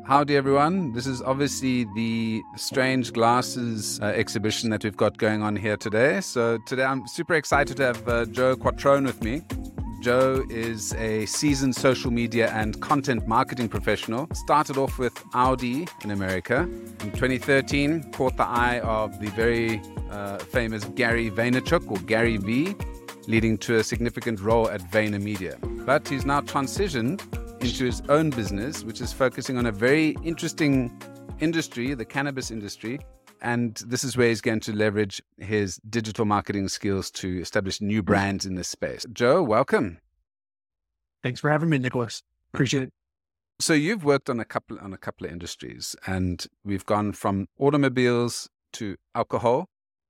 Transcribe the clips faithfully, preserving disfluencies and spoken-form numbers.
Howdy, everyone. This is obviously the Strange Glasses uh, exhibition that we've got going on here today. So today I'm super excited to have uh, Joe Quattrone with me. Joe is a seasoned social media and content marketing professional. Started off with Audi in America. In twenty thirteen, caught the eye of the very uh, famous Gary Vaynerchuk, or Gary V, leading to a significant role at VaynerMedia. But he's now transitioned into his own business, which is focusing on a very interesting industry, the cannabis industry. And this is where he's going to leverage his digital marketing skills to establish new brands in this space. Joe, welcome. Thanks for having me, Nicholas. Appreciate it. So you've worked on a couple on a couple of industries, and we've gone from automobiles to alcohol,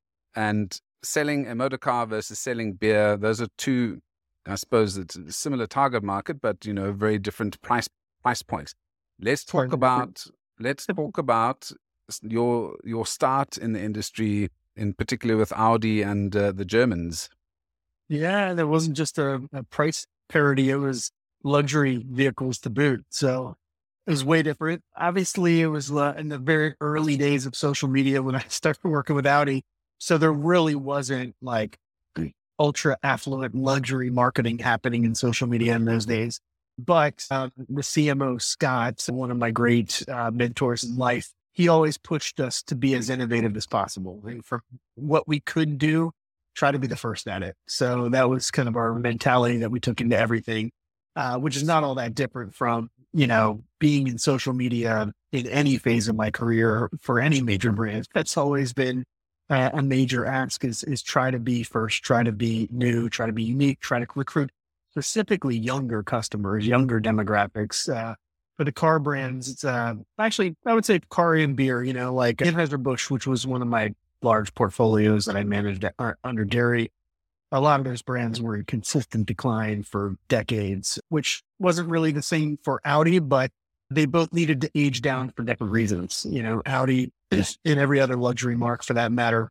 and selling a motor car versus selling beer. Those are two, I suppose it's a similar target market, but, you know, very different price price points. Let's talk about let's talk about your your start in the industry, in particular with Audi and uh, the Germans. Yeah, there wasn't just a, a price parity; it was luxury vehicles to boot. So it was way different. Obviously, it was uh, in the very early days of social media when I started working with Audi. So there really wasn't like ultra affluent luxury marketing happening in social media in those days. But um, the C M O, Scott, one of my great uh, mentors in life, he always pushed us to be as innovative as possible. And for what we could do, try to be the first at it. So that was kind of our mentality that we took into everything, uh, which is not all that different from, you know, being in social media in any phase of my career for any major brand. That's always been Uh, a major ask is, is try to be first, try to be new, try to be unique, try to recruit specifically younger customers, younger demographics. Uh, for the car brands, it's uh, actually, I would say car and beer, you know, like Anheuser-Busch, which was one of my large portfolios that I managed at, uh, under Dairy. A lot of those brands were in consistent decline for decades, which wasn't really the same for Audi, but they both needed to age down for different reasons. You know, Audi and every other luxury marque for that matter,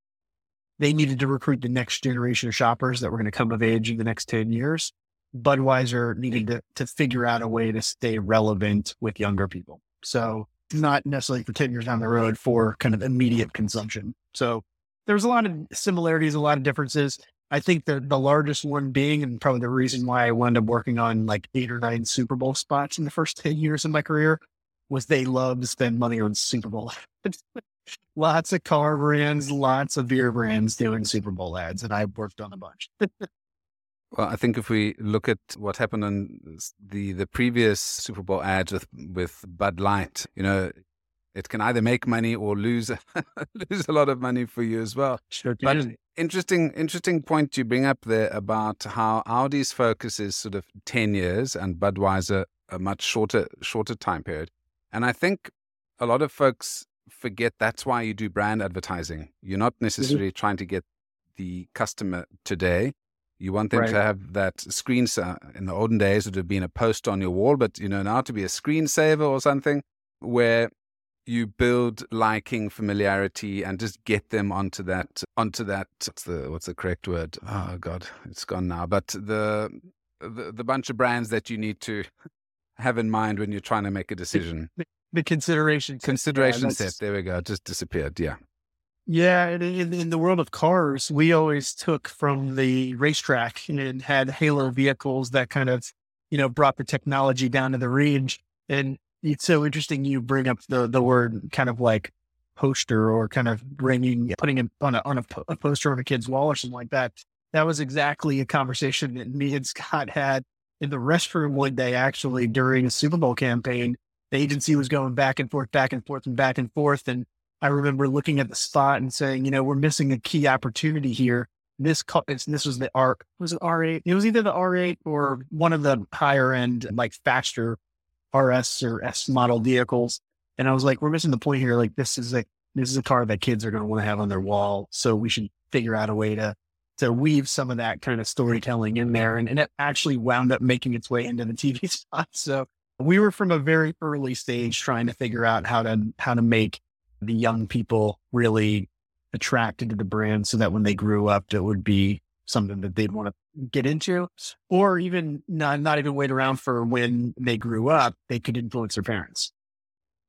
they needed to recruit the next generation of shoppers that were going to come of age in the next ten years. Budweiser needed to, to figure out a way to stay relevant with younger people. So not necessarily for ten years down the road, for kind of immediate consumption. So there's a lot of similarities, a lot of differences. I think the, the largest one being, and probably the reason why I wound up working on like eight or nine Super Bowl spots in the first ten years of my career, was they love to spend money on Super Bowl ads. Lots of car brands, lots of beer brands doing Super Bowl ads, and I worked on a bunch. Well, I think if we look at what happened on the, the previous Super Bowl ads with, with Bud Light, you know, it can either make money or lose lose a lot of money for you as well. Sure but can. interesting, interesting point you bring up there about how Audi's focus is sort of ten years and Budweiser a much shorter shorter time period. And I think a lot of folks forget that's why you do brand advertising. You're not necessarily mm-hmm. trying to get the customer today. You want them right. to have that screen. In the olden days, it would have been a post on your wall, but you know now to be a screensaver or something where you build liking, familiarity, and just get them onto that, onto that, what's the, what's the correct word? Oh God, it's gone now. But the, the, the bunch of brands that you need to have in mind when you're trying to make a decision. The, the consideration. Consideration yeah, set. There we go. It just disappeared. Yeah. Yeah. In, in, in the world of cars, we always took from the racetrack and had halo vehicles that kind of, you know, brought the technology down to the range. And it's so interesting you bring up the, the word kind of like poster, or kind of bringing, putting it on a, on a, a poster on a kid's wall or something like that. That was exactly a conversation that me and Scott had in the restroom one day, actually, during a Super Bowl campaign. The agency was going back and forth, back and forth and back and forth. And I remember looking at the spot and saying, you know, we're missing a key opportunity here. This, it's, this was the R, was it R eight? It was either the R eight or one of the higher end, like faster R S or S model vehicles. And I was like, we're missing the point here. Like, this is a, this is a car that kids are going to want to have on their wall. So we should figure out a way to, to weave some of that kind of storytelling in there. And, and it actually wound up making its way into the T V spot. So we were from a very early stage trying to figure out how to, how to make the young people really attracted to the brand so that when they grew up, it would be something that they'd want to get into, or even not, not even wait around for when they grew up, they could influence their parents.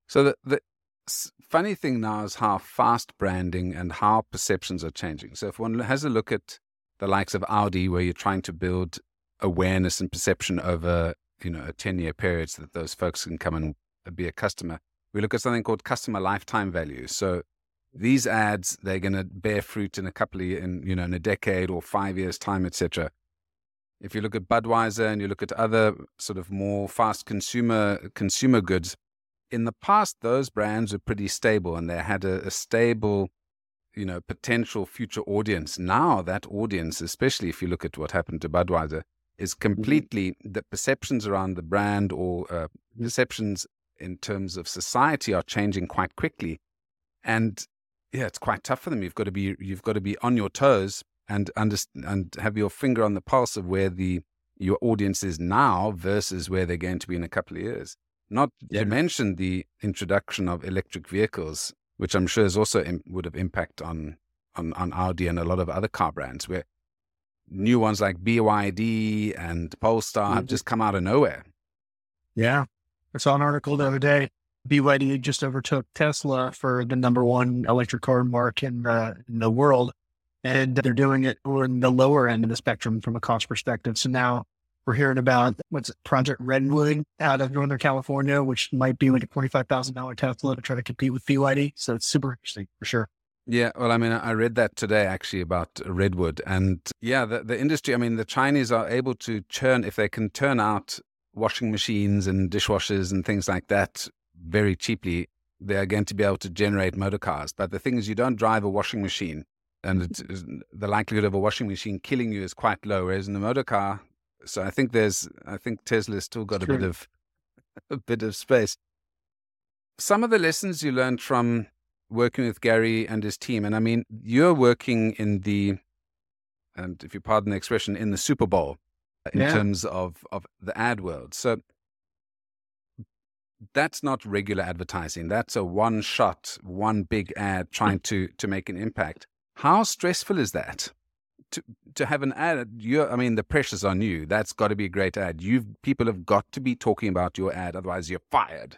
So the, the s- funny thing now is how fast branding and how perceptions are changing. So if one has a look at the likes of Audi, where you're trying to build awareness and perception over, you know, a ten-year period so that those folks can come and be a customer, we look at something called customer lifetime value. So these ads, they're going to bear fruit in a couple of years, in, you know, in a decade or five years' time, et cetera. If you look at Budweiser and you look at other sort of more fast consumer consumer goods, in the past, those brands were pretty stable and they had a, a stable, you know, potential future audience. Now that audience, especially if you look at what happened to Budweiser, is completely, mm-hmm. the perceptions around the brand or uh, perceptions in terms of society are changing quite quickly. And yeah, it's quite tough for them. You've got to be, you've got to be on your toes and understand and have your finger on the pulse of where the your audience is now versus where they're going to be in a couple of years. Not yeah. to mention the introduction of electric vehicles, which I'm sure is also im- would have impact on, on on Audi and a lot of other car brands, where new ones like B Y D and Polestar mm-hmm. have just come out of nowhere. Yeah, I saw an article the other day. B Y D just overtook Tesla for the number one electric car mark in, uh, in the world, and they're doing it on the lower end of the spectrum from a cost perspective. So now we're hearing about what's it, Project Redwood out of Northern California, which might be like a twenty-five thousand dollars Tesla to try to compete with B Y D. So it's super interesting for sure. Yeah, well, I mean, I read that today actually about Redwood. And yeah, the, the industry, I mean, the Chinese are able to churn, if they can turn out washing machines and dishwashers and things like that very cheaply, they are going to be able to generate motor cars. But the thing is, you don't drive a washing machine, and it's, the likelihood of a washing machine killing you is quite low, whereas in the motor car, so I think there's, I think Tesla's still got a bit of, a bit of space. Some of the lessons you learned from working with Gary and his team, and I mean, you're working in the, and if you pardon the expression, in the Super Bowl in yeah. terms of, of the ad world. So that's not regular advertising. That's a one shot, one big ad trying to, to make an impact. How stressful is that? To to have an ad, you're, I mean, the pressure's on you. That's got to be a great ad. You've people have got to be talking about your ad, otherwise you're fired.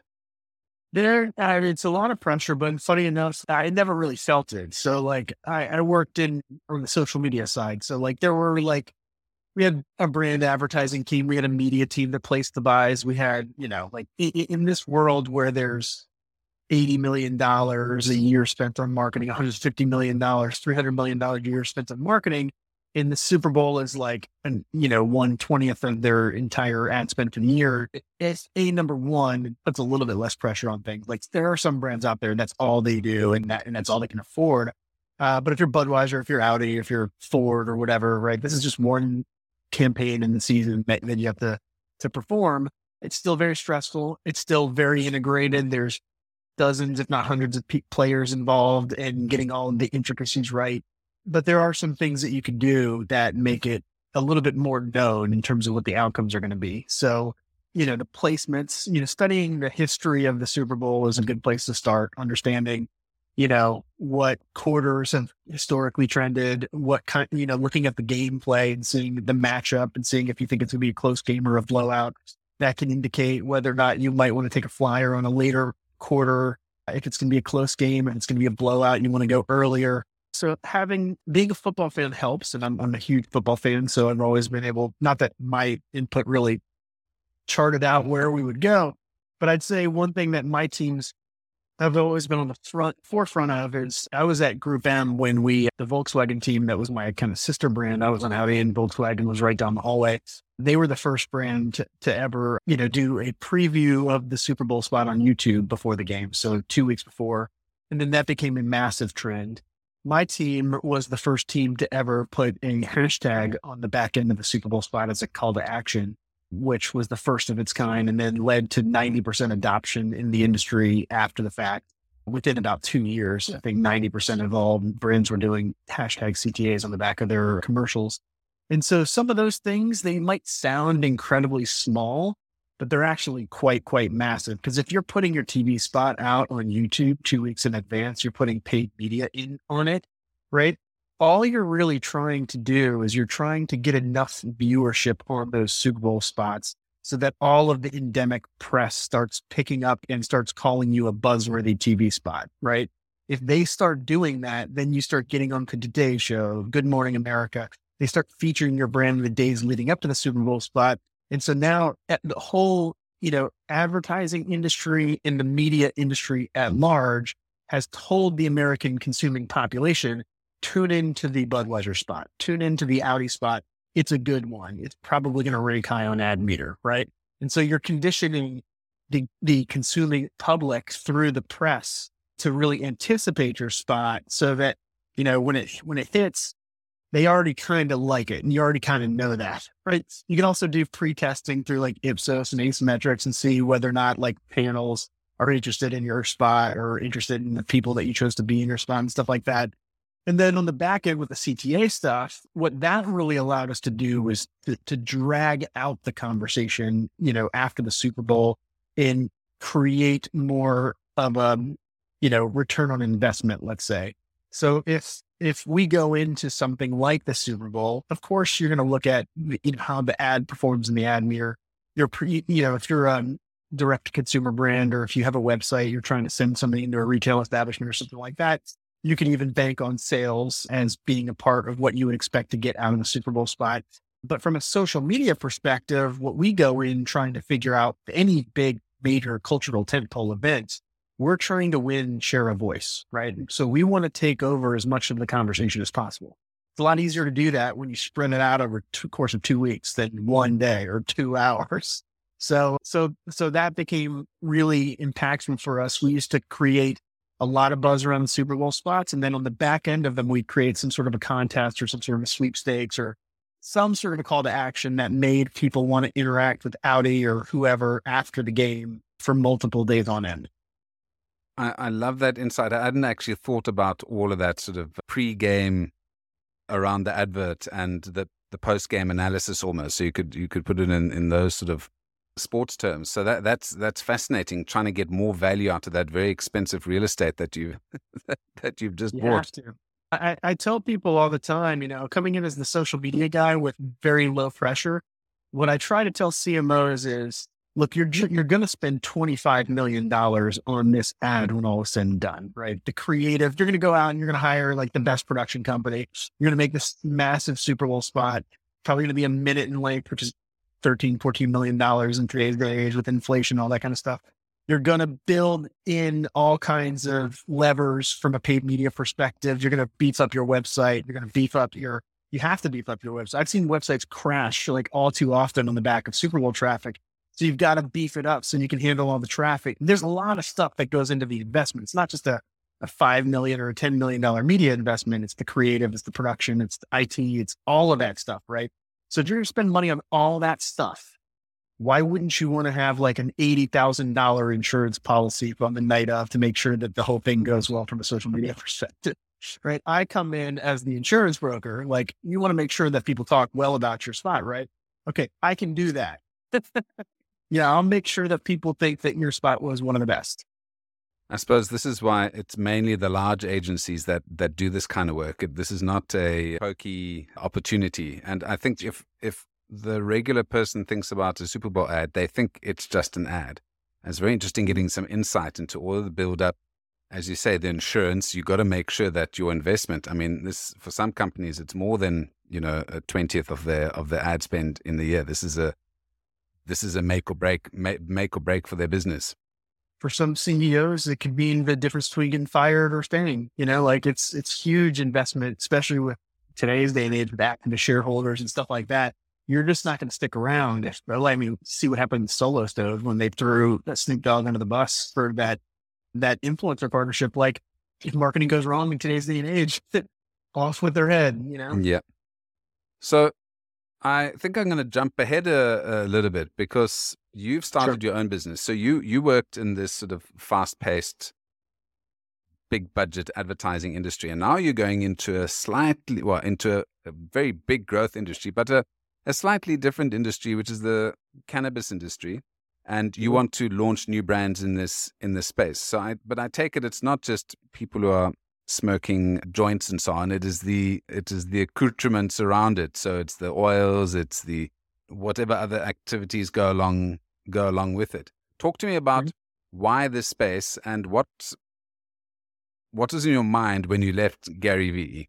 There, uh, it's a lot of pressure, but funny enough, I never really felt it. So, like, I, I worked in on the social media side. So, like, there were like, we had a brand advertising team, we had a media team that placed the buys. We had, you know, like in, in this world where there's eighty million dollars a year spent on marketing, one hundred fifty million dollars, three hundred million dollars a year spent on marketing. And the Super Bowl is like, an, you know, one twentieth of their entire ad spend for the year. It's a number one, it puts a little bit less pressure on things. Like there are some brands out there, that's all they do and that, and that's all they can afford. Uh, but if you're Budweiser, if you're Audi, if you're Ford or whatever, right, this is just one campaign in the season that, that you have to, to perform. It's still very stressful. It's still very integrated. There's dozens, if not hundreds of pe- players involved in getting all of the intricacies right. But there are some things that you can do that make it a little bit more known in terms of what the outcomes are going to be. So, you know, the placements, you know, studying the history of the Super Bowl is a good place to start, understanding, you know, what quarters have historically trended, what kind, you know, looking at the gameplay and seeing the matchup and seeing if you think it's going to be a close game or a blowout. That can indicate whether or not you might want to take a flyer on a later quarter. If it's going to be a close game and it's going to be a blowout and you want to go earlier. So having, being a football fan helps, and I'm, I'm a huge football fan. So I've always been able, not that my input really charted out where we would go, but I'd say one thing that my teams have always been on the front forefront of is I was at Group M when we, the Volkswagen team, that was my kind of sister brand. I was on Audi and Volkswagen was right down the hallway. They were the first brand to, to ever, you know, do a preview of the Super Bowl spot on YouTube before the game. So two weeks before, and then that became a massive trend. My team was the first team to ever put a hashtag on the back end of the Super Bowl spot as a call to action, which was the first of its kind, and then led to ninety percent adoption in the industry after the fact. Within about two years, I think ninety percent of all brands were doing hashtag C T As on the back of their commercials. And so some of those things, they might sound incredibly small, but they're actually quite, quite massive. Because if you're putting your T V spot out on YouTube two weeks in advance, you're putting paid media in on it, right? All you're really trying to do is you're trying to get enough viewership on those Super Bowl spots so that all of the endemic press starts picking up and starts calling you a buzzworthy T V spot, right? If they start doing that, then you start getting on to Today Show, Good Morning America. They start featuring your brand in the days leading up to the Super Bowl spot. And so now the whole, you know, advertising industry and the media industry at large has told the American consuming population, tune into the Budweiser spot, tune into the Audi spot. It's a good one. It's probably going to rank high on Ad Meter, right? And so you're conditioning the, the consuming public through the press to really anticipate your spot so that, you know, when it, when it hits, they already kind of like it and you already kind of know that, right? You can also do pre-testing through like Ipsos and Asymmetrics and see whether or not like panels are interested in your spot or interested in the people that you chose to be in your spot and stuff like that. And then on the back end with the C T A stuff, what that really allowed us to do was to, to drag out the conversation, you know, after the Super Bowl and create more of a, you know, return on investment, let's say. So if, if we go into something like the Super Bowl, of course, you're going to look at, you know, how the ad performs in the Ad Meter. You're pre, you know, if you're a direct to consumer brand, or if you have a website, you're trying to send something into a retail establishment or something like that, you can even bank on sales as being a part of what you would expect to get out of the Super Bowl spot. But from a social media perspective, what we go in trying to figure out any big major cultural tentpole event, we're trying to win share of voice, right? So we want to take over as much of the conversation as possible. It's a lot easier to do that when you spread it out over the course of two weeks than one day or two hours. So, so, so that became really impactful for us. We used to create a lot of buzz around the Super Bowl spots. And then on the back end of them, we'd create some sort of a contest or some sort of a sweepstakes or some sort of a call to action that made people want to interact with Audi or whoever after the game for multiple days on end. I, I love that insight. I hadn't actually thought about all of that sort of pre-game around the advert and the, the post-game analysis almost. So you could you could put it in, in those sort of sports terms. So that that's that's fascinating. Trying to get more value out of that very expensive real estate that you that you've just You bought. have to. I, I tell people all the time, you know, coming in as the social media guy with very low pressure, what I try to tell C M Os is, look, you're ju- you're going to spend twenty-five million dollars on this ad when all is said and done, right? The creative, you're going to go out and you're going to hire like the best production company. You're going to make this massive Super Bowl spot, probably going to be a minute in length, which is thirteen, fourteen million dollars in today's day and age with inflation, all that kind of stuff. You're going to build in all kinds of levers from a paid media perspective. You're going to beef up your website. You're going to beef up your, you have to beef up your website. I've seen websites crash like all too often on the back of Super Bowl traffic. So you've got to beef it up so you can handle all the traffic. There's a lot of stuff that goes into the investment. It's not just a, a five million dollars or a ten million dollars media investment. It's the creative, it's the production, it's the I T, it's all of that stuff, right? So if you're going to spend money on all that stuff, why wouldn't you want to have like an eighty thousand dollars insurance policy on the night of to make sure that the whole thing goes well from a social media perspective, right? I come in as the insurance broker. Like, you want to make sure that people talk well about your spot, right? Okay, I can do that. Yeah, I'll make sure that people think that your spot was one of the best. I suppose this is why it's mainly the large agencies that, that do this kind of work. It, this is not a pokey opportunity. And I think if if the regular person thinks about a Super Bowl ad, they think it's just an ad. And it's very interesting getting some insight into all of the build-up. As you say, the insurance, you got to make sure that your investment, I mean, this for some companies, it's more than, you know, a twentieth of their of their ad spend in the year. This is a this is a make or break, make, make or break for their business. For some C E Os, it could mean the difference between getting fired or staying. You know, like it's it's huge investment, especially with today's day and age, back into shareholders and stuff like that. You're just not going to stick around. If, I mean, see what happened with Solo Stove when they threw that Snoop Dogg under the bus for that that influencer partnership. Like, if marketing goes wrong in today's day and age, off with their head. You know. Yeah. So I think I'm going to jump ahead a, a little bit because you've started Sure. your own business. So you you worked in this sort of fast-paced, big budget advertising industry, and now you're going into a slightly, well, into a, a very big growth industry, but a, a slightly different industry, which is the cannabis industry. And you Mhm. want to launch new brands in this in this space. So, I, but I take it it's not just people who are smoking joints and so on. It is the it is the accoutrements around it. So it's the oils, it's the whatever other activities go along go along with it. Talk to me about mm-hmm. why this space and what what was in your mind when you left Gary Vee.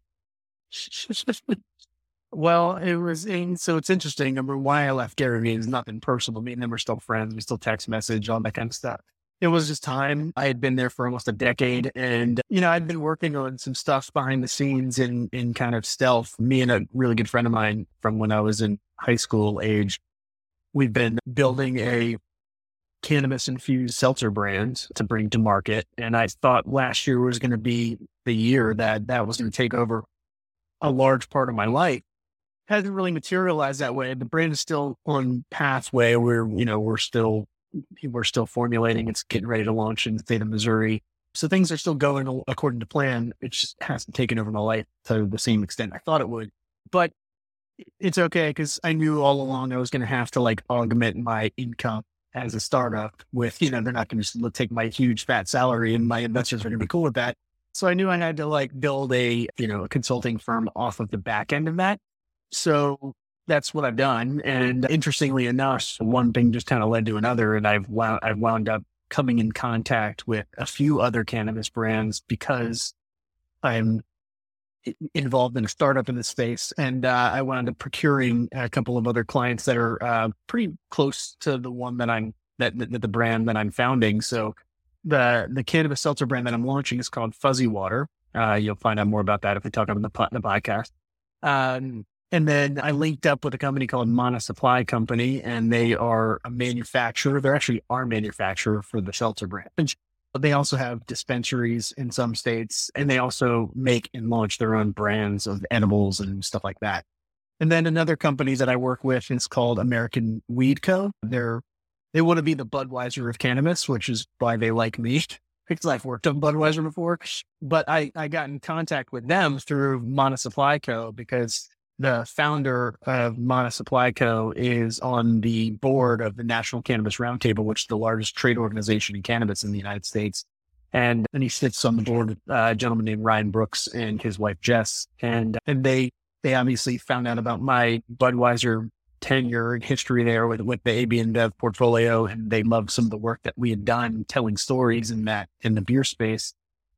Well, it was, in, so it's interesting. Number why I left Gary Vee is nothing personal. Me and him are still friends. We still text message, all that kind of stuff. It was just time. I had been there for almost a decade and, you know, I'd been working on some stuff behind the scenes in, in kind of stealth. Me and a really good friend of mine from when I was in high school age, we've been building a cannabis infused seltzer brand to bring to market. And I thought last year was going to be the year that that was going to take over a large part of my life. Hasn't really materialized that way. The brand is still on pathway. We're, you know, we're still, we're still formulating. It's getting ready to launch in the state of Missouri. So things are still going according to plan. It just hasn't taken over my life to the same extent I thought it would. But it's okay because I knew all along I was going to have to like augment my income as a startup with, you know, they're not going to take my huge fat salary and my investors are going to be cool with that. So I knew I had to like build a, you know, a consulting firm off of the back end of that. So that's what I've done. And interestingly enough, one thing just kind of led to another. And I've wound, I've wound up coming in contact with a few other cannabis brands because I'm involved in a startup in this space. And uh, I wound up procuring a couple of other clients that are uh, pretty close to the one that I'm, that, that the brand that I'm founding. So the, the cannabis seltzer brand that I'm launching is called Fuzzy Water. Uh, you'll find out more about that if we talk about the, the podcast. Um, And then I linked up with a company called Mana Supply Company, and they are a manufacturer. They're actually our manufacturer for the seltzer brand. But they also have dispensaries in some states, and they also make and launch their own brands of edibles and stuff like that. And then another company that I work with is called American Weed Co. They're, they want to be the Budweiser of cannabis, which is why they like me. Because I've worked on Budweiser before, but I, I got in contact with them through Mana Supply Co. because the founder of Mana Supply Co. is on the board of the National Cannabis Roundtable, which is the largest trade organization in cannabis in the United States. And then he sits on the board with uh, a gentleman named Ryan Brooks and his wife, Jess. And, and they, they obviously found out about my Budweiser tenure and history there with, with the A B InBev portfolio. And they loved some of the work that we had done telling stories in that, in the beer space.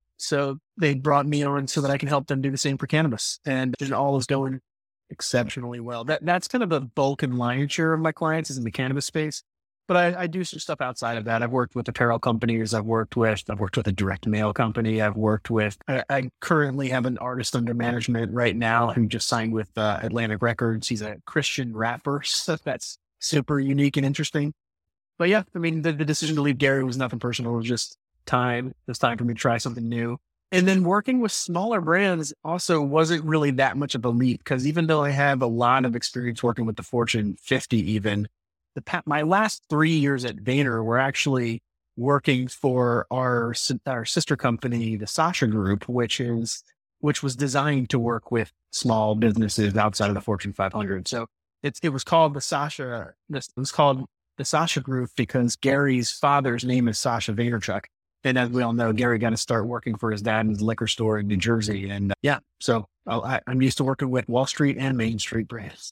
So they brought me on so that I can help them do the same for cannabis. And, and all is going exceptionally well. That that's kind of the bulk and lion's share of my clients is in the cannabis space. But I, I do some stuff outside of that. I've worked with apparel companies. I've worked with, I've worked with a direct mail company. I've worked with, I, I currently have an artist under management right now who just signed with uh, Atlantic Records. He's a Christian rapper. So that's super unique and interesting. But yeah, I mean, the, the decision to leave Gary was nothing personal. It was just time. It was time for me to try something new. And then working with smaller brands also wasn't really that much of a leap because even though I have a lot of experience working with the Fortune fifty, even the my last three years at Vayner were actually working for our our sister company, the Sasha Group, which is which was designed to work with small businesses outside of the Fortune five hundred. So it's it was called the Sasha. This it was called the Sasha Group because Gary's father's name is Sasha Vaynerchuk. And as we all know, Gary got to start working for his dad in his liquor store in New Jersey. And uh, yeah, so I, I'm used to working with Wall Street and Main Street brands.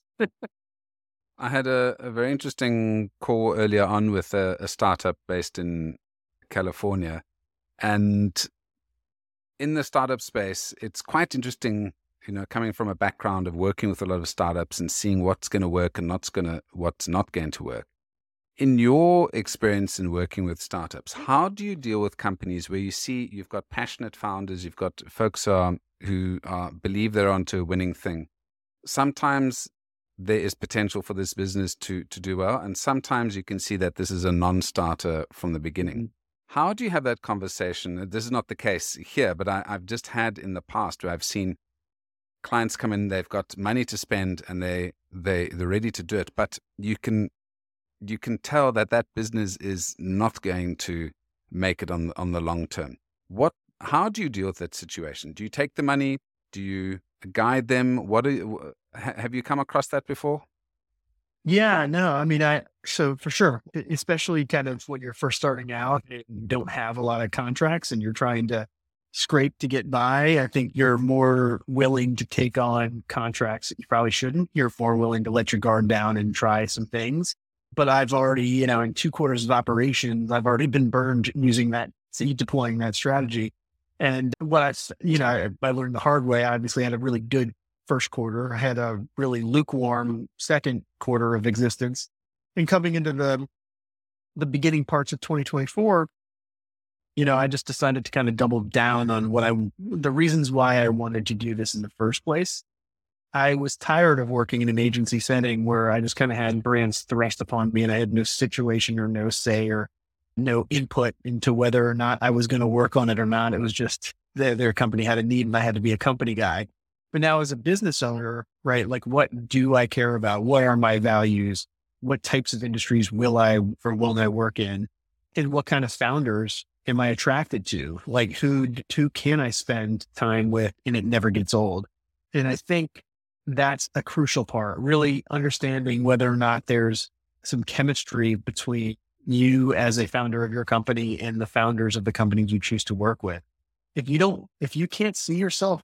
I had a, a very interesting call earlier on with a, a startup based in California. And in the startup space, it's quite interesting, you know, coming from a background of working with a lot of startups and seeing what's going to work and not going to, what's not going to work. In your experience in working with startups, how do you deal with companies where you see you've got passionate founders, you've got folks who, are, who are, believe they're onto a winning thing? Sometimes there is potential for this business to, to do well, and sometimes you can see that this is a non-starter from the beginning. How do you have that conversation? This is not the case here, but I, I've just had in the past where I've seen clients come in, they've got money to spend and they, they, they're ready to do it, but you can you can tell that that business is not going to make it on on the long term. What? How do you deal with that situation? Do you take the money? Do you guide them? What are you, have you come across that before? Yeah, no, I mean, I, so for sure, especially kind of when you're first starting out and you don't have a lot of contracts and you're trying to scrape to get by. I think you're more willing to take on contracts that you probably shouldn't. You're more willing to let your guard down and try some things. But I've already, you know, in two quarters of operations, I've already been burned using that, deploying that strategy. And what I, you know, I, I learned the hard way. I obviously had a really good first quarter. I had a really lukewarm second quarter of existence. And coming into the, the beginning parts of twenty twenty-four, you know, I just decided to kind of double down on what I, the reasons why I wanted to do this in the first place. I was tired of working in an agency setting where I just kind of had brands thrust upon me and I had no situation or no say or no input into whether or not I was going to work on it or not. It was just their, their company had a need and I had to be a company guy. But now as a business owner, right, like what do I care about? What are my values? What types of industries will I or will I work in? And what kind of founders am I attracted to? Like who, who can I spend time with and it never gets old? And I think that's a crucial part, really understanding whether or not there's some chemistry between you as a founder of your company and the founders of the companies you choose to work with. If you don't, if you can't see yourself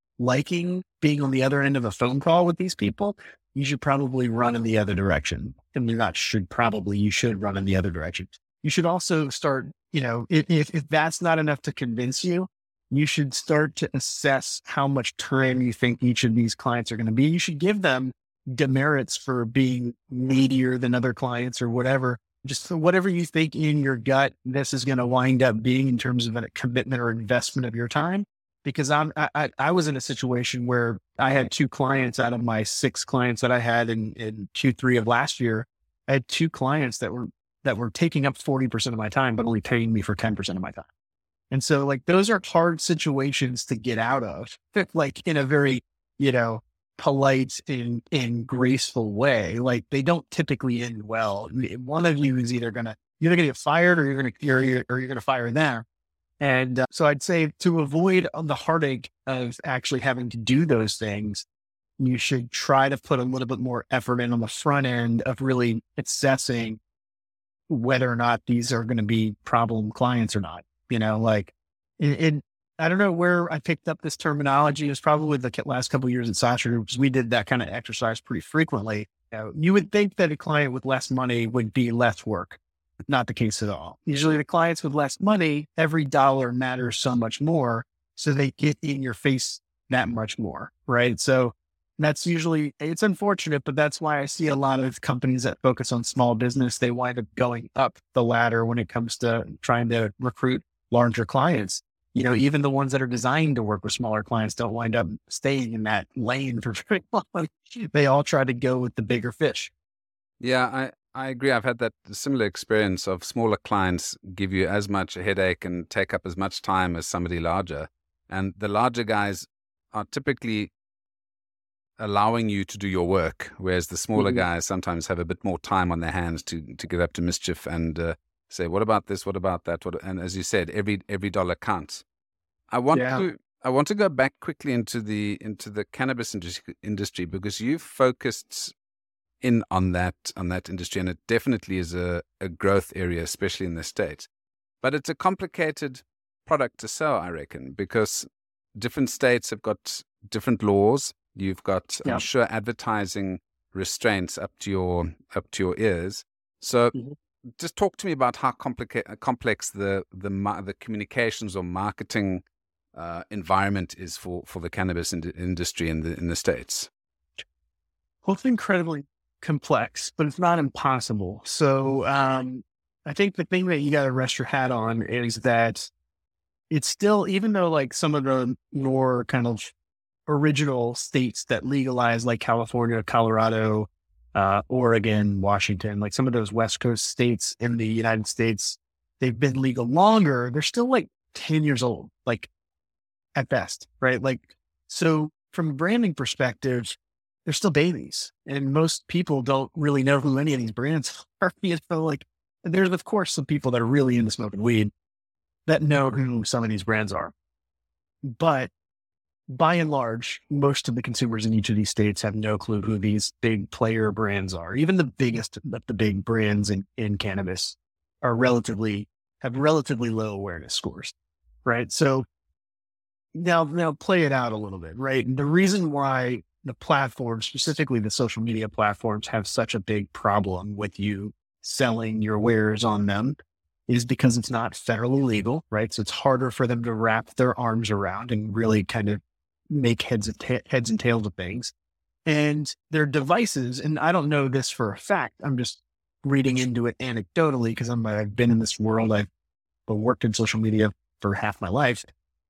liking being on the other end of a phone call with these people, you should probably run in the other direction. And you're not should probably, you should run in the other direction. You should also start, you know, if, if, if that's not enough to convince you, you should start to assess how much time you think each of these clients are going to be. You should give them demerits for being needier than other clients or whatever. Just whatever you think in your gut, this is going to wind up being in terms of a commitment or investment of your time. Because I'm, I, I was in a situation where I had two clients out of my six clients that I had in, in Q three of last year. I had two clients that were, that were taking up forty percent of my time, but only paying me for ten percent of my time. And so like, those are hard situations to get out of, like in a very, you know, polite and, and graceful way. Like they don't typically end well. One of you is either going to, you're going to get fired or you're going to, you're, you're, or you're going to fire them. And uh, so I'd say to avoid the heartache of actually having to do those things, you should try to put a little bit more effort in on the front end of really assessing whether or not these are going to be problem clients or not. You know, like, it, it, I don't know where I picked up this terminology. It was probably the last couple of years at Sasha, because we did that kind of exercise pretty frequently. You know, you would think that a client with less money would be less work. Not the case at all. Usually the clients with less money, every dollar matters so much more. So they get in your face that much more. Right. So that's usually, it's unfortunate, but that's why I see a lot of companies that focus on small business. They wind up going up the ladder when it comes to trying to recruit larger clients. You know, even the ones that are designed to work with smaller clients don't wind up staying in that lane for very long. They all try to go with the bigger fish. Yeah, I, I agree. I've had that similar experience of smaller clients give you as much a headache and take up as much time as somebody larger. And the larger guys are typically allowing you to do your work, whereas the smaller mm-hmm. guys sometimes have a bit more time on their hands to, to get up to mischief and uh, say, what about this? What about that? What, and as you said, every every dollar counts. I want yeah. to I want to go back quickly into the into the cannabis industry, industry because you've focused in on that on that industry, and it definitely is a, a growth area, especially in the States. But it's a complicated product to sell, I reckon, because different states have got different laws. You've got, yeah. I'm sure, advertising restraints up to your up to your ears. So. Mm-hmm. Just talk to me about how complica- complex the the the communications or marketing uh, environment is for, for the cannabis in- industry in the in the States. Well, it's incredibly complex, but it's not impossible. So um, I think the thing that you got to rest your hat on is that it's still, even though like some of the more kind of original states that legalize, like California, Colorado, Uh, Oregon, Washington, like some of those West Coast states in the United States, they've been legal longer. They're still like ten years old, like at best, right? Like, so from a branding perspective, they're still babies, and most people don't really know who any of these brands are. You know, like there's of course some people that are really into smoking weed that know who some of these brands are, but by and large, most of the consumers in each of these states have no clue who these big player brands are. Even the biggest of the big brands in, in cannabis are relatively, have relatively low awareness scores, right? So now, now play it out a little bit, right? The reason why the platforms, specifically the social media platforms, have such a big problem with you selling your wares on them is because it's not federally legal, right? So it's harder for them to wrap their arms around and really kind of make heads and, ta- heads and tails of things. And their devices, and I don't know this for a fact, I'm just reading into it anecdotally because I'm I've been in this world. I've worked in social media for half my life.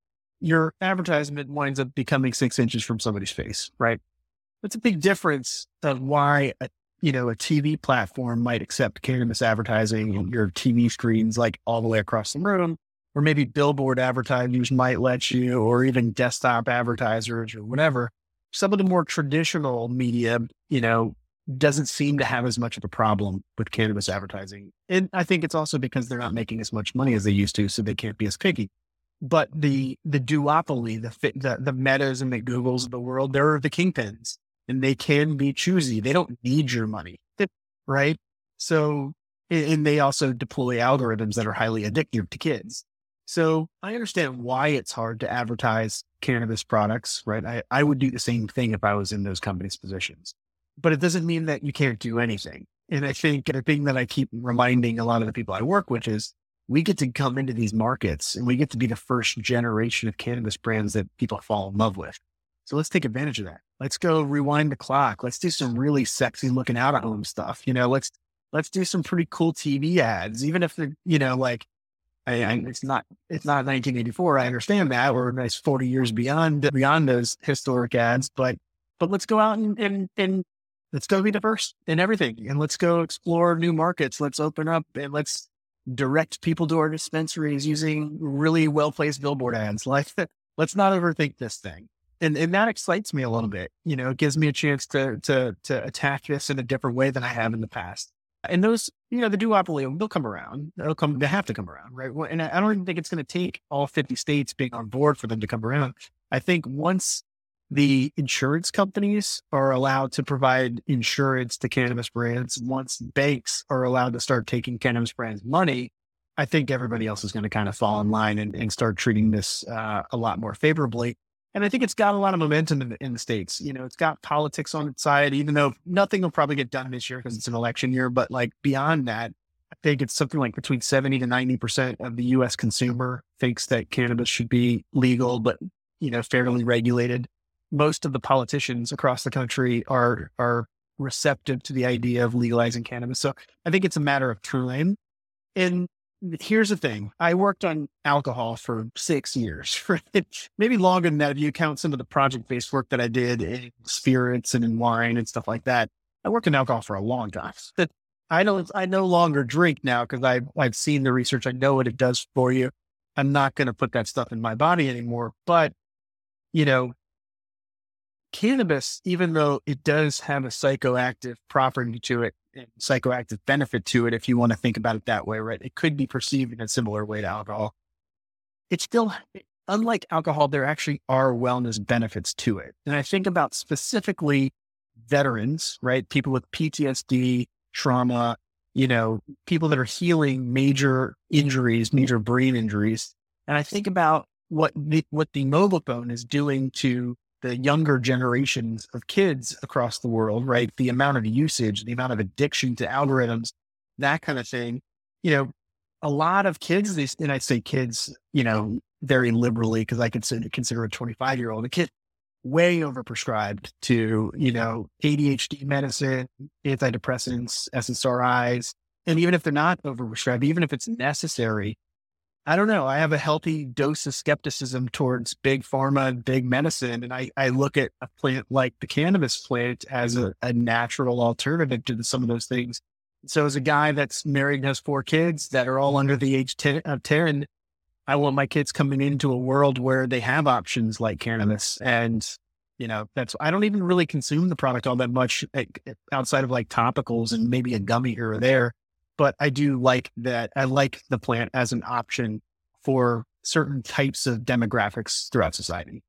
Your advertisement winds up becoming six inches from somebody's face, right? That's a big difference of why a, you know, a T V platform might accept cannabis advertising and your T V screens like all the way across the room, or maybe billboard advertisers might let you, or even desktop advertisers or whatever. Some of the more traditional media, you know, doesn't seem to have as much of a problem with cannabis advertising. And I think it's also because they're not making as much money as they used to, so they can't be as picky. But the the duopoly, the the, the Metas and the Googles of the world, they're the kingpins, and they can be choosy. They don't need your money, right? So, and they also deploy algorithms that are highly addictive to kids. So I understand why it's hard to advertise cannabis products, right? I, I would do the same thing if I was in those companies' positions, but it doesn't mean that you can't do anything. And I think the thing that I keep reminding a lot of the people I work with is we get to come into these markets and we get to be the first generation of cannabis brands that people fall in love with. So let's take advantage of that. Let's go rewind the clock. Let's do some really sexy looking out of home stuff. You know, let's, let's do some pretty cool T V ads, even if they're, you know, like, I, I, it's not, it's not nineteen eighty-four. I understand that we're nice forty years beyond, beyond those historic ads, but, but let's go out and, and, and let's go be the first in everything. And let's go explore new markets. Let's open up and let's direct people to our dispensaries using really well-placed billboard ads. Like, let's not overthink this thing. And and that excites me a little bit. You know, it gives me a chance to, to, to attack this in a different way than I have in the past. And those, you know, the duopoly, they'll come around. They'll come, they have to come around, right? And I don't even think it's going to take all fifty states being on board for them to come around. I think once the insurance companies are allowed to provide insurance to cannabis brands, once banks are allowed to start taking cannabis brands' money, I think everybody else is going to kind of fall in line and, and start treating this uh, a lot more favorably. And I think it's got a lot of momentum in the, in the States. You know, it's got politics on its side, even though nothing will probably get done this year because it's an election year. But like beyond that, I think it's something like between seventy to ninety percent of the U S consumer thinks that cannabis should be legal, but, you know, fairly regulated. Most of the politicians across the country are, are receptive to the idea of legalizing cannabis. So I think it's a matter of time. And here's the thing. I worked on alcohol for six years, maybe longer than that if you count some of the project-based work that I did in spirits and in wine and stuff like that. I worked in alcohol for a long time. I don't, I no longer drink now because I've, I've seen the research. I know what it does for you. I'm not going to put that stuff in my body anymore. But, you know, cannabis, even though it does have a psychoactive property to it, and psychoactive benefit to it, if you want to think about it that way, right? It could be perceived in a similar way to alcohol. It's still, unlike alcohol, there actually are wellness benefits to it. And I think about specifically veterans, right? People with P T S D, trauma, you know, people that are healing major injuries, major brain injuries. And I think about what the, what the mobile phone is doing to the younger generations of kids across the world, right? The amount of usage, the amount of addiction to algorithms, that kind of thing. You know, a lot of kids, these, and I say kids, you know, very liberally, because I consider, consider a twenty-five year old a kid way overprescribed to, you know, A D H D medicine, antidepressants, S S R Is. And even if they're not overprescribed, even if it's necessary, I don't know. I have a healthy dose of skepticism towards big pharma and big medicine. And I, I look at a plant like the cannabis plant as a, a natural alternative to the, some of those things. So as a guy that's married and has four kids that are all under the age ten, of ten, I want my kids coming into a world where they have options like cannabis. And, you know, that's, I don't even really consume the product all that much outside of like topicals and maybe a gummy here or there. But I do like that. I like the plant as an option for certain types of demographics throughout society.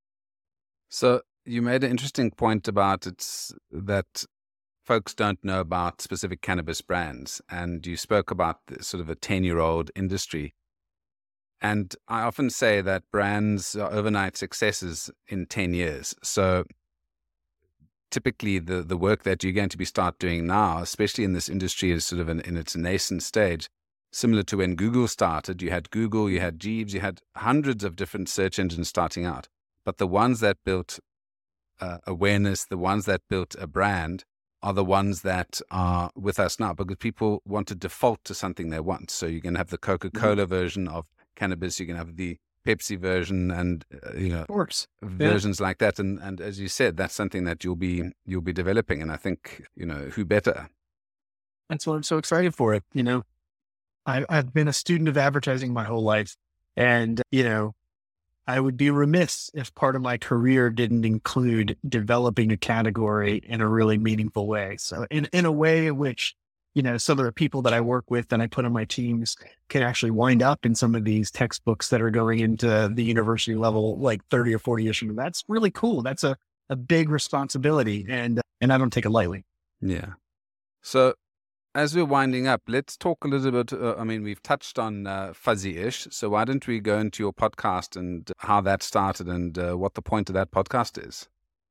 So you made an interesting point about it's that folks don't know about specific cannabis brands. And you spoke about the, sort of a ten year old industry. And I often say that brands are overnight successes in ten years. So typically the, the work that you're going to be start doing now, especially in this industry, is sort of in, in its nascent stage, similar to when Google started. You had Google, you had Jeeves, you had hundreds of different search engines starting out. But the ones that built uh, awareness, the ones that built a brand, are the ones that are with us now, because people want to default to something they want. So you can have the Coca-Cola mm-hmm. version of cannabis, you can have the Pepsi version, and uh, you know, of course, versions yeah. like that. And and as you said, that's something that you'll be you'll be developing. And I think, you know, who better? That's why I'm so excited for it. You know, I, I've been a student of advertising my whole life, and you know, I would be remiss if part of my career didn't include developing a category in a really meaningful way. So in, in a way in which, you know, some of the people that I work with and I put on my teams can actually wind up in some of these textbooks that are going into the university level, like thirty or forty years from now. That's really cool. That's a, a big responsibility, and, and I don't take it lightly. Yeah. So as we're winding up, let's talk a little bit. Uh, I mean, we've touched on uh, Fuzzy-ish. So why don't we go into your podcast and how that started and uh, what the point of that podcast is?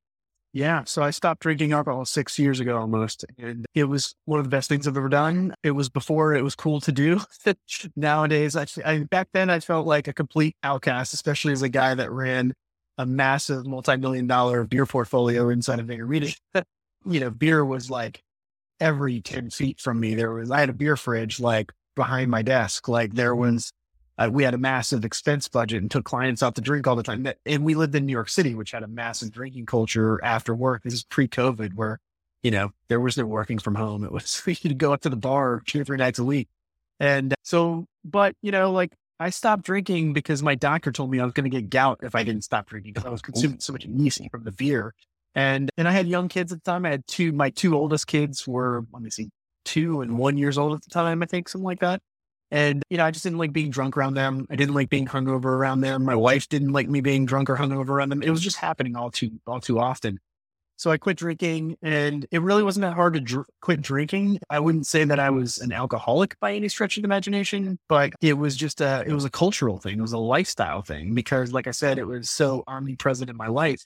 Yeah. So I stopped drinking alcohol six years ago almost. And it was one of the best things I've ever done. It was before it was cool to do. Nowadays, I, I back then I felt like a complete outcast, especially as a guy that ran a massive multi-million dollar beer portfolio inside of VaynerMedia. You know, beer was like every ten feet from me. There was, I had a beer fridge like behind my desk. Like there was, uh, we had a massive expense budget and took clients out to drink all the time. And we lived in New York City, which had a massive drinking culture after work. This is pre-COVID, where, you know, there was no working from home. It was, you could go up to the bar two or three nights a week. And so, but you know, like I stopped drinking because my doctor told me I was going to get gout if I didn't stop drinking, because I was consuming so much yeast from the beer. And, and I had young kids at the time. I had two, my two oldest kids were, let me see, two and one years old at the time, I think, something like that. And, you know, I just didn't like being drunk around them. I didn't like being hungover around them. My wife didn't like me being drunk or hungover around them. It was just happening all too, all too often. So I quit drinking, and it really wasn't that hard to dr- quit drinking. I wouldn't say that I was an alcoholic by any stretch of the imagination, but it was just a, it was a cultural thing. It was a lifestyle thing, because like I said, it was so omnipresent in my life.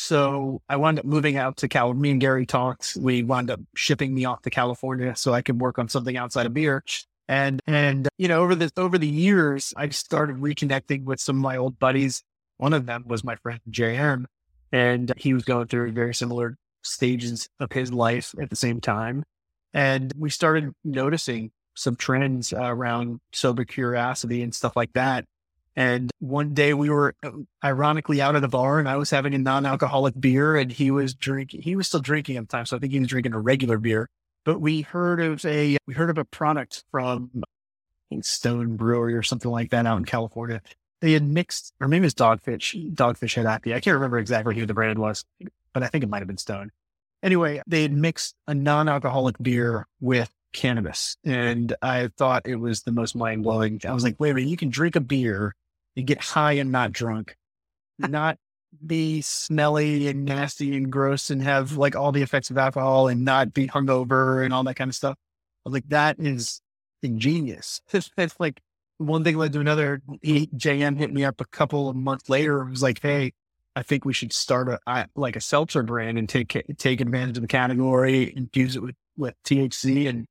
So I wound up moving out to Cal. Me and Gary talked. We wound up shipping me off to California so I could work on something outside of beer. And, and, you know, over the, over the years, I started reconnecting with some of my old buddies. One of them was my friend J M, and he was going through very similar stages of his life at the same time. And we started noticing some trends uh, around sober curiosity and stuff like that. And one day we were ironically out at a bar, and I was having a non-alcoholic beer, and he was drinking, he was still drinking at the time. So I think he was drinking a regular beer, but we heard of a, we heard of a product from I think Stone Brewery or something like that out in California. They had mixed, or maybe it was Dogfish, Dogfish had I P A. I can't remember exactly who the brand was, but I think it might've been Stone. Anyway, they had mixed a non-alcoholic beer with cannabis. And I thought it was the most mind blowing. I was like, wait a minute, you can drink a beer and get high and not drunk, not be smelly and nasty and gross and have like all the effects of alcohol and not be hungover and all that kind of stuff. I was like, that is ingenious. It's like one thing led to another. He, J M hit me up a couple of months later. It was like, hey, I think we should start a, I, like a seltzer brand and take, take advantage of the category, infuse it with, with T H C. And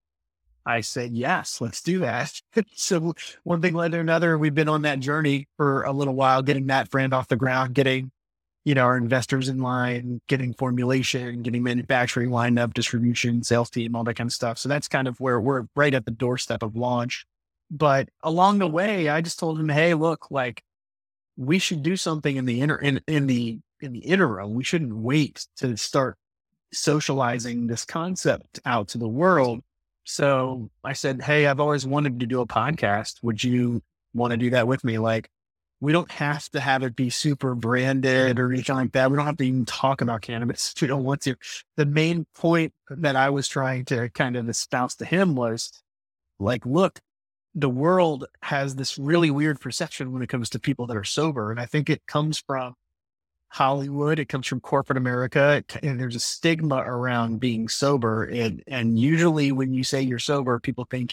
I said, yes, let's do that. So one thing led to another. We've been on that journey for a little while, getting that brand off the ground, getting, you know, our investors in line, getting formulation, getting manufacturing lined up, distribution, sales team, all that kind of stuff. So that's kind of where we're right at the doorstep of launch. But along the way, I just told him, hey, look, like we should do something in the inter in, in the, in the interim. We shouldn't wait to start socializing this concept out to the world. So I said, hey, I've always wanted to do a podcast. Would you want to do that with me? Like, we don't have to have it be super branded or anything like that. We don't have to even talk about cannabis. We don't want to. The main point that I was trying to kind of espouse to him was like, look, the world has this really weird perception when it comes to people that are sober. And I think it comes from Hollywood. It comes from corporate America, and there's a stigma around being sober. And, and usually when you say you're sober, people think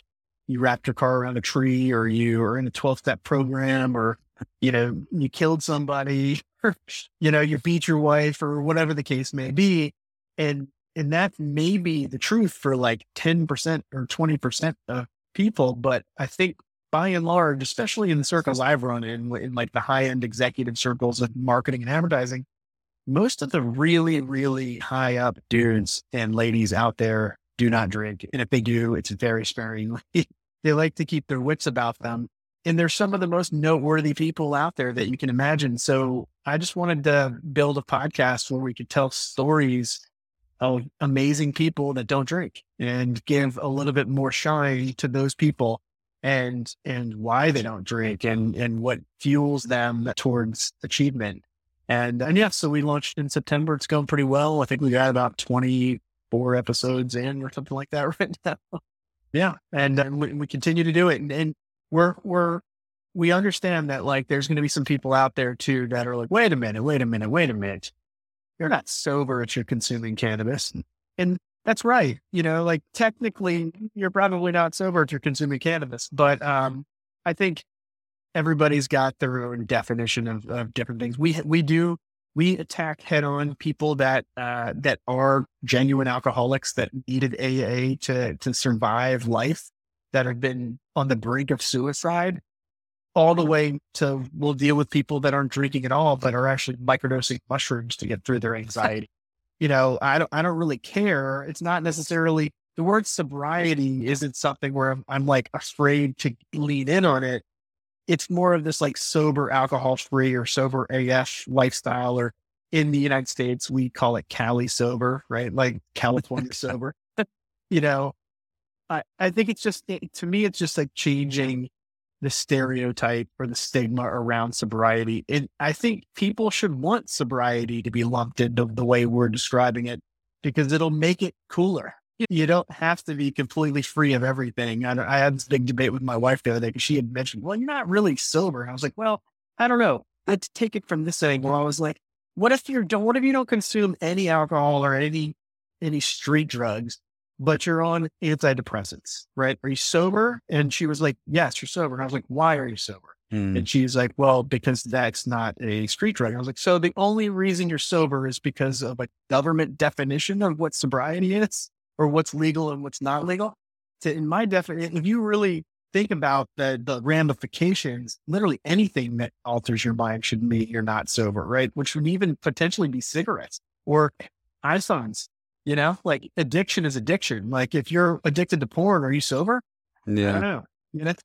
you wrapped your car around a tree, or you are in a twelve step program, or, you know, you killed somebody, or, you know, you beat your wife, or whatever the case may be. And, and that may be the truth for like ten percent or twenty percent of people. But I think by and large, especially in the circles I've run in, in like the high end executive circles of marketing and advertising, most of the really, really high up dudes and ladies out there do not drink. And if they do, it's very sparingly. They like to keep their wits about them. And they're some of the most noteworthy people out there that you can imagine. So I just wanted to build a podcast where we could tell stories of amazing people that don't drink and give a little bit more shine to those people, and, and why they don't drink, and, and what fuels them towards achievement. And, and yeah, so we launched in September. It's going pretty well. I think we got about twenty-four episodes in or something like that right now. Yeah. And, and we, we continue to do it. And, and we're, we're, we understand that like, there's going to be some people out there too that are like, wait a minute, wait a minute, wait a minute. You're not sober if you're consuming cannabis. And that's right. You know, like technically you're probably not sober if you're consuming cannabis, but, um, I think everybody's got their own definition of, of different things. We, we do, we attack head on people that, uh, that are genuine alcoholics that needed A A to, to survive life, that have been on the brink of suicide, all the way to, we'll deal with people that aren't drinking at all, but are actually microdosing mushrooms to get through their anxiety. You know, I don't, I don't really care. It's not necessarily, the word sobriety isn't something where I'm, I'm like afraid to lean in on it. It's more of this like sober, alcohol free, or sober A F lifestyle, or in the United States, we call it Cali sober, right? Like California sober. You know, I, I think it's just, it, to me, it's just like changing the stereotype or the stigma around sobriety. And I think people should want sobriety to be lumped into the way we're describing it, because it'll make it cooler. You don't have to be completely free of everything. I, I had this big debate with my wife the other day because she had mentioned, well, you're not really sober. And I was like, well, I don't know. Let's take it from this angle. I was like, what if you don't, what if you don't consume any alcohol or any, any street drugs, but you're on antidepressants, right? Are you sober? And she was like, yes, you're sober. And I was like, why are you sober? Mm. And she's like, well, because that's not a street drug. I was like, so the only reason you're sober is because of a government definition of what sobriety is, or what's legal and what's not legal? So in my definition, if you really think about the, the ramifications, literally anything that alters your mind should mean you're not sober, right? Which would even potentially be cigarettes or iPhones. You know, like addiction is addiction. Like if you're addicted to porn, are you sober? Yeah. I don't know. You know?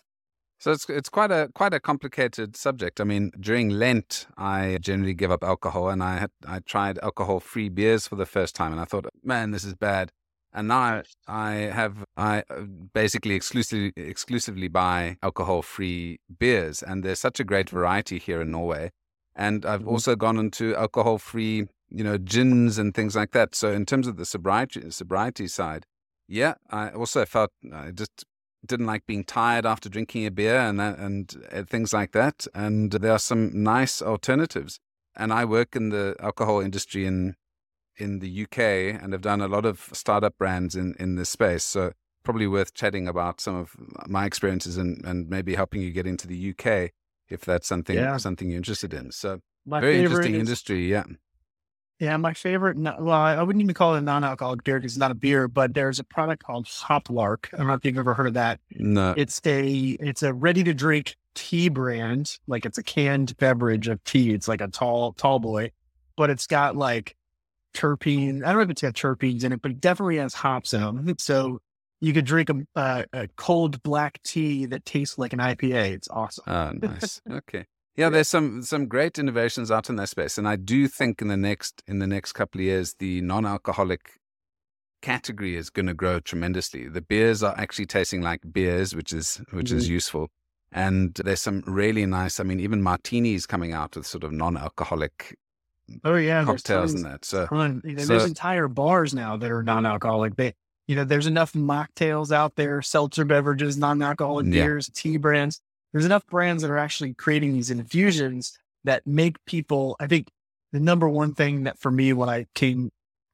So it's it's quite a quite a complicated subject. I mean, during Lent, I generally give up alcohol, and I had I tried alcohol-free beers for the first time, and I thought, man, this is bad. And now I have I basically exclusively exclusively buy alcohol-free beers, and there's such a great variety here in Norway. And I've mm-hmm. also gone into alcohol-free, you know, gins and things like that. So in terms of the sobriety sobriety side, yeah, I also felt I just didn't like being tired after drinking a beer and that, and uh, things like that. And there are some nice alternatives. And I work in the alcohol industry in in the U K, and have done a lot of startup brands in, in this space. So probably worth chatting about some of my experiences and, and maybe helping you get into the U K if that's something yeah. something you're interested in. So my very interesting is, industry, yeah. Yeah, my favorite, well, I wouldn't even call it a non-alcoholic beer because it's not a beer, but there's a product called Hoplark. I don't know if you've ever heard of that. No. It's a, it's a ready-to-drink tea brand. Like it's a canned beverage of tea. It's like a tall, tall boy, but it's got like terpene. I don't know if it's got terpenes in it, but it definitely has hops in them. So you could drink a, uh, a cold black tea that tastes like an I P A. It's awesome. Oh, nice. Okay. Yeah, there's some some great innovations out in that space, and I do think in the next in the next couple of years, the non-alcoholic category is going to grow tremendously. The beers are actually tasting like beers, which is which mm-hmm. is useful, and there's some really nice. I mean, even martinis coming out with sort of non-alcoholic. Oh yeah, cocktails and that. So, ton. You know, so there's entire bars now that are non-alcoholic. They, you know, there's enough mocktails out there, seltzer beverages, non-alcoholic yeah. beers, tea brands. There's enough brands that are actually creating these infusions that make people, I think the number one thing that for me, when I came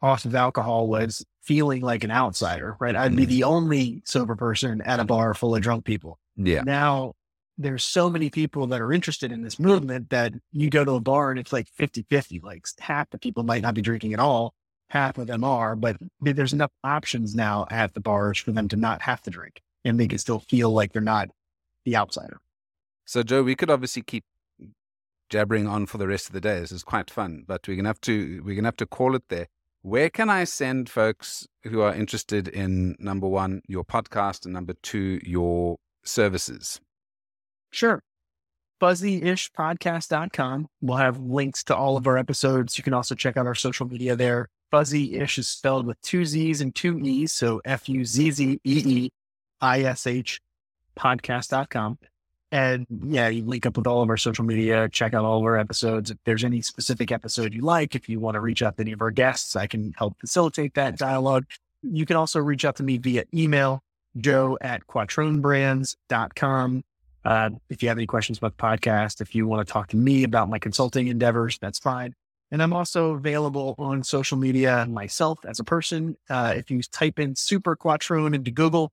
off of alcohol was feeling like an outsider, right? I'd be the only sober person at a bar full of drunk people. Yeah. Now there's so many people that are interested in this movement that you go to a bar and it's like fifty-fifty, like half the people might not be drinking at all. Half of them are, but there's enough options now at the bars for them to not have to drink and they can still feel like they're not the outsider. So Joe, we could obviously keep jabbering on for the rest of the day. This is quite fun, but we're going to have to, we're going to have to call it there. Where can I send folks who are interested in, number one, your podcast, and number two, your services? Sure. fuzzy ish podcast dot com. We'll have links to all of our episodes. You can also check out our social media there. Fuzzy-ish is spelled with two Z's and two E's. So F U Z Z E E I S H podcast dot com. And yeah, you link up with all of our social media, check out all of our episodes. If there's any specific episode you like, if you want to reach out to any of our guests, I can help facilitate that dialogue. You can also reach out to me via email, joe at quattrone brands dot com. Uh, if you have any questions about the podcast, if you want to talk to me about my consulting endeavors, that's fine. And I'm also available on social media myself as a person. Uh, if you type in Super Quattrone into Google,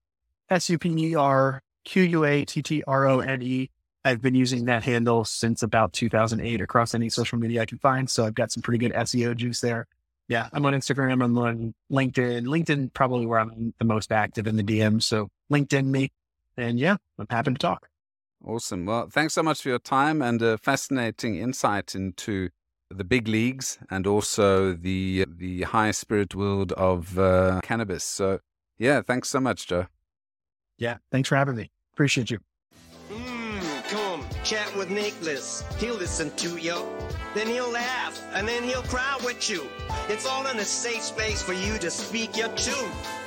S U P E R Q U A T T R O N E. I've been using that handle since about two thousand eight across any social media I can find. So I've got some pretty good S E O juice there. Yeah, I'm on Instagram. I'm on LinkedIn. LinkedIn probably where I'm the most active in the D Ms. So LinkedIn me. And yeah, I'm happy to talk. Awesome. Well, thanks so much for your time and a fascinating insight into the big leagues and also the the high spirit world of uh, cannabis. So yeah, thanks so much, Joe. Yeah, thanks for having me. Appreciate you. Mm, come, chat with Nicholas. He'll listen to you. Then he'll laugh, and then he'll cry with you. It's all in a safe space for you to speak your truth.